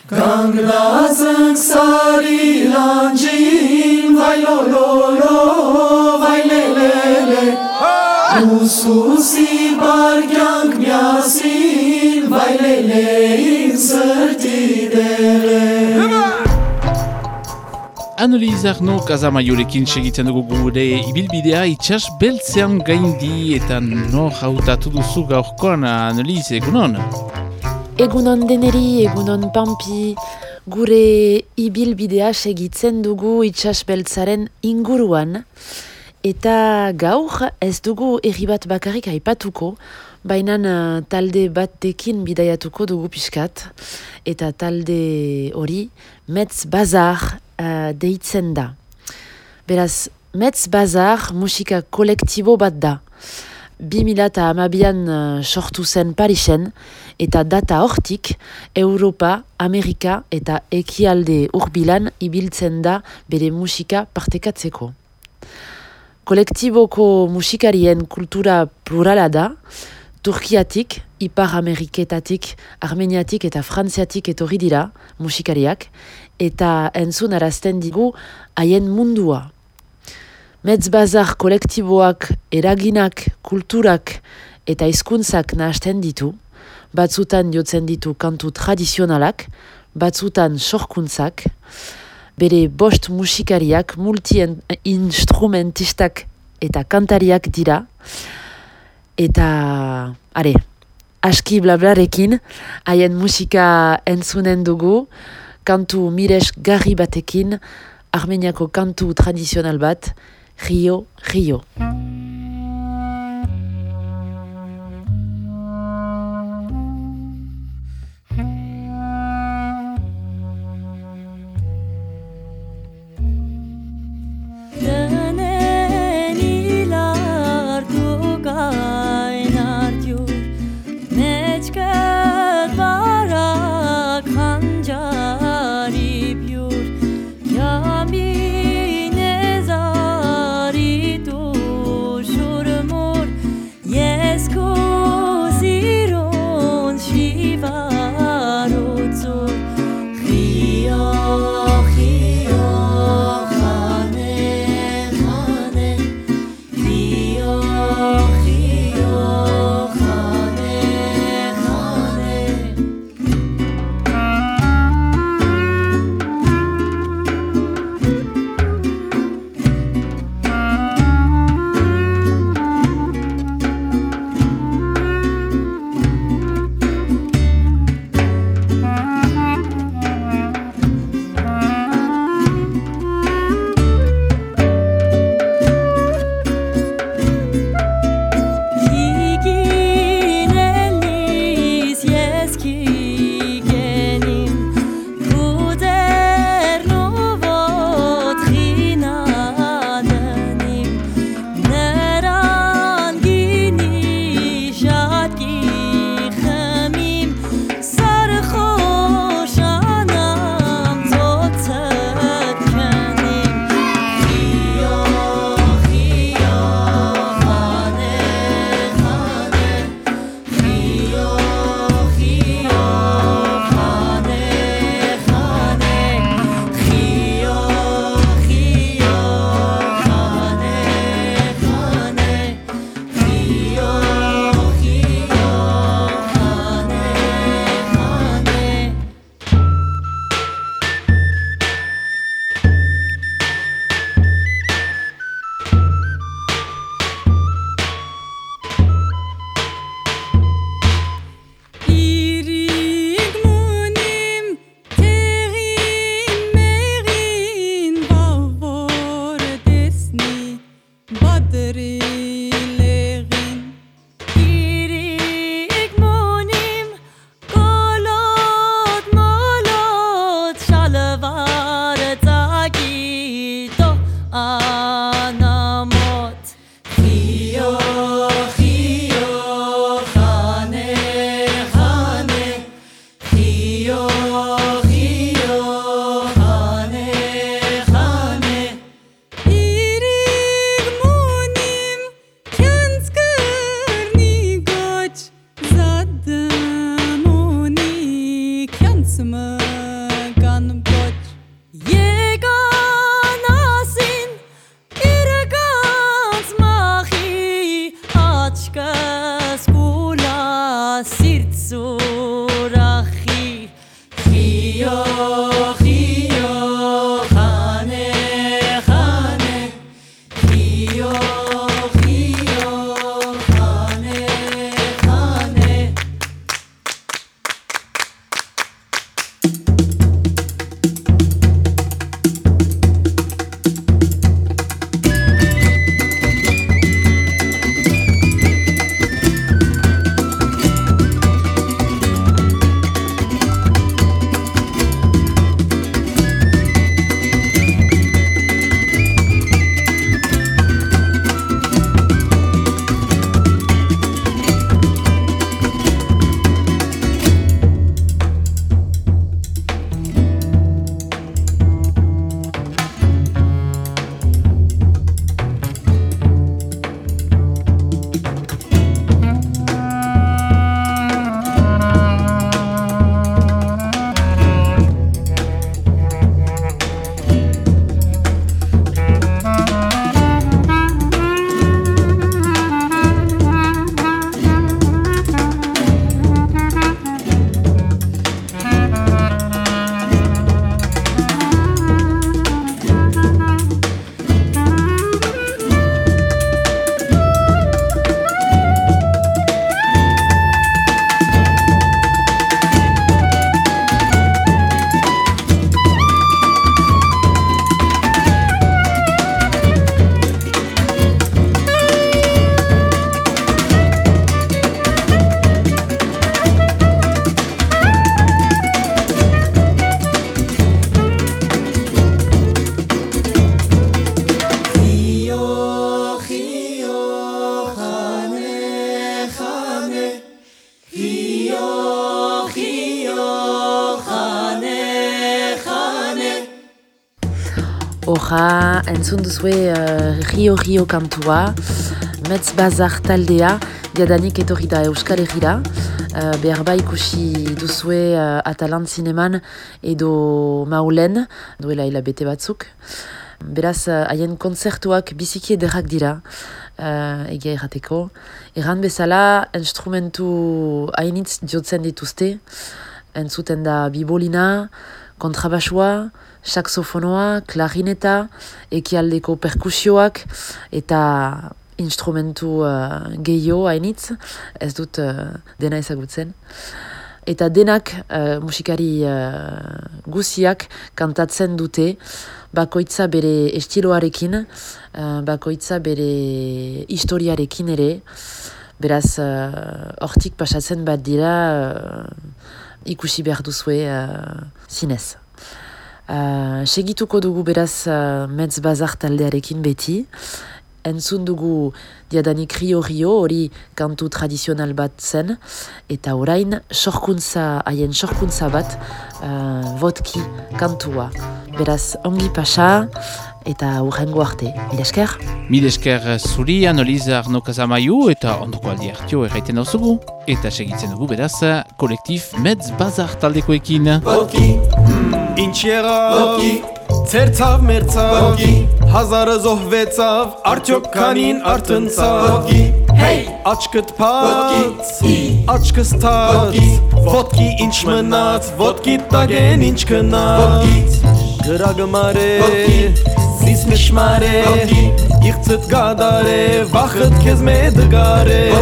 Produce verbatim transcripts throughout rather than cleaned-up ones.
Gangrazeng sari lanjin, vai lo lo lo, vai le le le. Ususi bargyang miasin, vai le le insertidere. Annelies Arnaud Kazamaiorekin segitzen dugu gure ibilbidea itxas beltzean gaindi eta nor hautatu duzu gaurkoan, Annelies, egunon? Egunon deneri, egunon pampi, gure ibilbidea segitzen dugu itxas beltzaren inguruan eta gaur ez dugu herri bat bakarrik aipatuko, baina uh, talde batekin bidaiatuko dugu pixkat eta talde hori Metz Bazar Uh, deitzen da. Beraz, Metz Bazar musika kolektibo bat da. bi mila hamabian uh, sortu zen Parisen eta data hortik Europa, Amerika eta ekialde hurbilan ibiltzen da bere musika partekatzeko. Kolektiboko musikarien kultura plurala da, Turkiatik, Ipar Ameriketatik, Armeniatik eta Frantziatik etorri dira musikariak, eta entzun arazten digu haien mundua. Metz Bazar kolektiboak eraginak, kulturak eta hizkuntzak nahasten ditu, batzutan jotzen ditu kantu tradizionalak, batzutan sorkuntzak, bere bost musikariak, multi-instrumentistak eta kantariak dira, eta, are, aski blablarekin, haien musika entzunen dugu, kantu mires garri batekin, Armeniako kantu tradizional bat, Rio, Rio. Summer surachi Chio, chio, chane, chane Chio, chio, chane, chane Horra, entzun duzue uh, Rio Rio kantua, Metz Bazar taldea, diadanik etorri da Euskal Herrira, uh, behar ba ikusi duzue uh, Atalant zineman edo Maulen, duela hilabete batzuk. Beraz, haien uh, kontzertuak biziki ederrak dira, uh, egia errateko. Erran bezala, instrumentu hainitz jotzen dituzte, entzuten da bibolina, kontrabasua, saxofonoa, klarineta, ekialdeko perkusioak eta instrumentu uh, gehiago hainitz, ez dut uh, dena ezagutzen. Eta denak uh, musikari uh, guziak kantatzen dute, bakoitza bere estiloarekin, uh, bakoitza bere historiarekin ere, beraz uh, hortik pasatzen bat dira uh, ikusi behar duzue uh, zinez. Uh, segituko dugu beraz uh, Metz Bazar taldearekin beti. Entzun dugu diadanik Rio Rio, hori kantu tradizional bat zen, eta orain sorkuntza, haien sorkuntza bat, uh, vodki kantua. Beraz, ongi pasa eta urrengo arte. Mil esker? Mil esker zuri, Anoliza Arno Kazamaiu, eta ondoko aldi hartio erraiten dauzugu. Eta segitzen dugu beraz, kolektif Metz Bazar taldekoekin. Vodki, inçiera, Tertav mertav, hazarı zohvetav, Artyok kanin artıntav, Hey! Açkıt pat, aç kıstat, Vodki inçmınat, Vodki dagen inçkınat, Gragmare, zismişmare, İqtıt gadare, Vakıt kezme dıgare,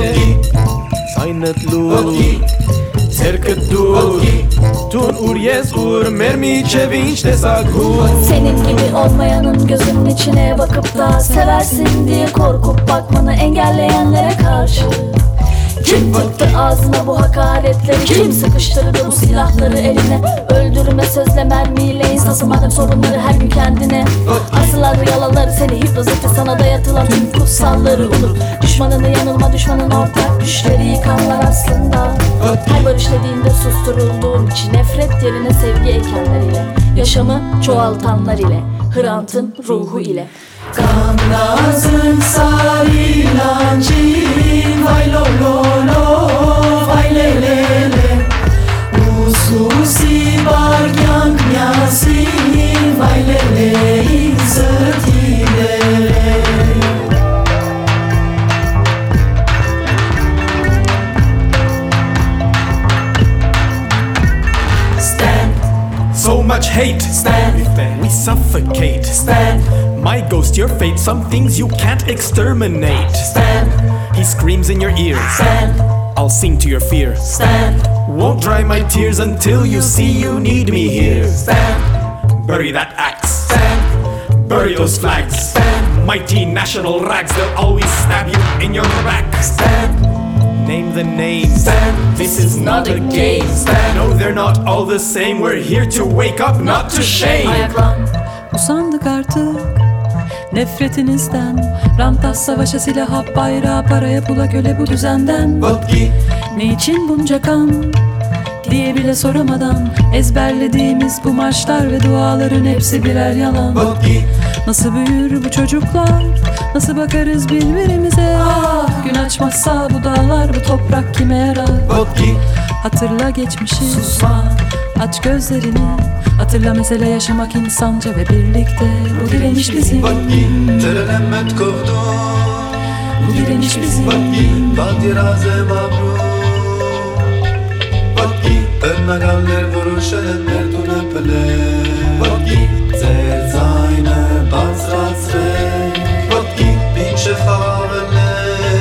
Saynetlu, terkıt dur, Tun ur yes ur, mermi çevinç desak hu. Senin gibi olmayanın gözünün içine bakıp da seversin diye korkup bakmanı engelleyenlere karşı kim tıktı ağzına bu hakaretleri, kim sıkıştırdı bu silahları eline, öldürme sözle mermiyle insansın madem sorunları her gün kendine. Asılları yalanları seni hipnoz etti, sana dayatılan tüm kutsalları unut. Düşmanını yanılma, düşmanın ortak düşleri yıkanlar aslında. Her barış dediğinde susturulduğun için nefret yerine sevgi ekenler ile, yaşamı çoğaltanlar ile, Hrant'ın ruhu ile. Kamnazın sarılancin, vay lo lo lo, vay le le le. Ususi bargyan yasin, vay le le, izzetile. so much hate. Stand. We suffocate. Stand. My ghost, your fate, some things you can't exterminate. Stand. He screams in your ear. Stand. I'll sing to your fear. Stand. Won't dry my tears until you see you need me here. Stand. Bury that axe. Stand. Bury those flags. Stand. Mighty national rags, they'll always stab you in your back. Stand. Name the names. Stand. This is not a game. Stand. No, they're not all the same. We're here to wake up, not to shame. Ayaklan. Usandık artık nefretinizden. Ranta savaşa, silaha, bayrağa, paraya, pula, köle bu düzenden. Vodki. Ne için bunca kan diye bile soramadan ezberlediğimiz bu marşlar ve duaların hepsi birer yalan. Vodki. Nasıl büyür bu çocuklar, nasıl bakarız birbirimize? Ah, gün açmazsa bu dağlar, bu toprak kime yarar? Vodki. Hatırla geçmişi, Susma. aç gözlerini. Hatırla mesele yaşamak insanca ve birlikte. Bu direniş bizim, Vodki. Terelemet kovdum. bu direniş bizim. Vodki. Badiraze mabru. Vodki. Önmegaller vuruş edenler tunepele. Vodki. Zer zayne bazrazre. Vodki. Bin şefavele.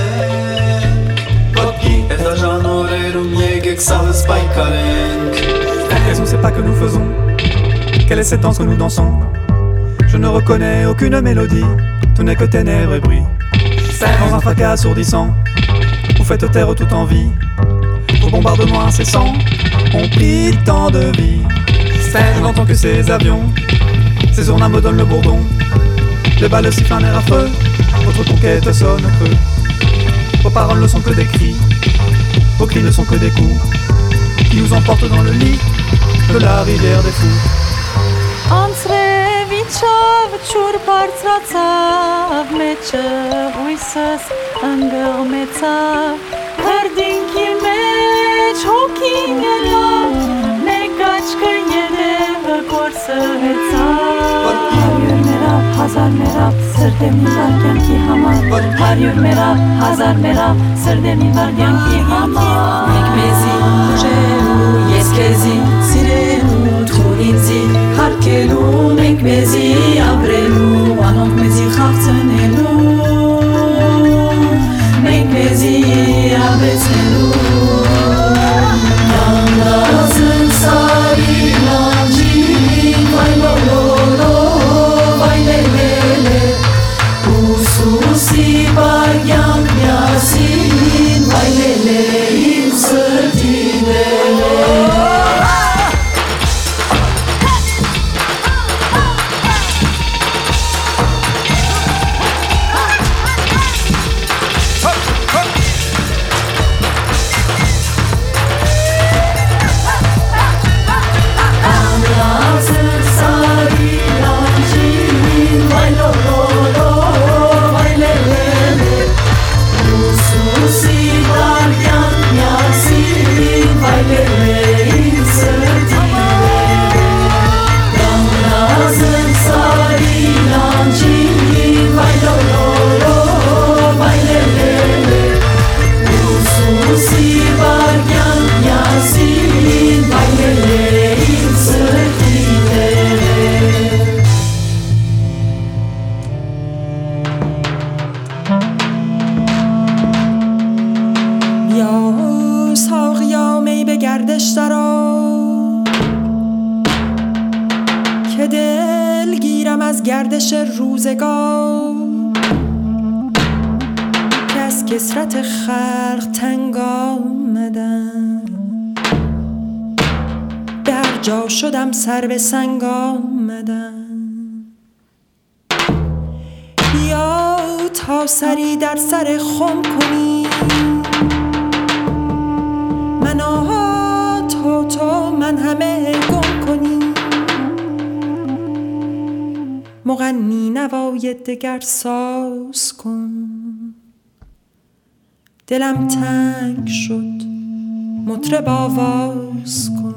Vodki. Etajan orerum yegek savs paikarenk. Raison, c'est pas que nous faisons. Quelle est cette danse que nous dansons? Je ne reconnais aucune mélodie. Tout n'est que ténèbres et bruit. Dans un fracas assourdissant, vous faites taire toute envie. Vos bombardements incessants ont pris tant de vie. Je n'entends que ces avions. Ces ournins me donnent le bourdon. Les balles sifflent un air affreux. Votre conquête sonne creux. Vos paroles ne sont que des cris. Vos cris ne sont que des coups qui nous emportent dans le lit de la rivière des fous. Անցրևիչով ջուր բարձրացավ, մեջը հույսս ընկղմեցավ, հրդինքի մեջ հոգին ելավ, մեկ աչքը երևը կորսը հեցավ. Հարյուր մերավ, հազար մերավ, սրտեմ իվար կյանքի համար, հարյուր մերավ, հազար մերավ, սրտեմ իվար կյանքի համար. Մեկ մեզի ուժելու, ես քեզի սիրելու, թող ինձի հարկելու, մենք մեզի ապրելու, անոնք մեզի խաղցնելու, մենք մեզի ապեցնելու. Yalnızın sarı lancin. Vay lo lo lo. Vay le le le. Ususi baryan yasin. Vay le le. İnsırtine le. روزگار که از کثرت خلق تنگ آمدم، به هر جا شدم سر به سنگ آمدم. یا تا سری در سر خم کنی، من آها تو تو من همه گم کنی، مغنی نوای دگر ساز کن. دلم تنگ شد مطرب آواز کن.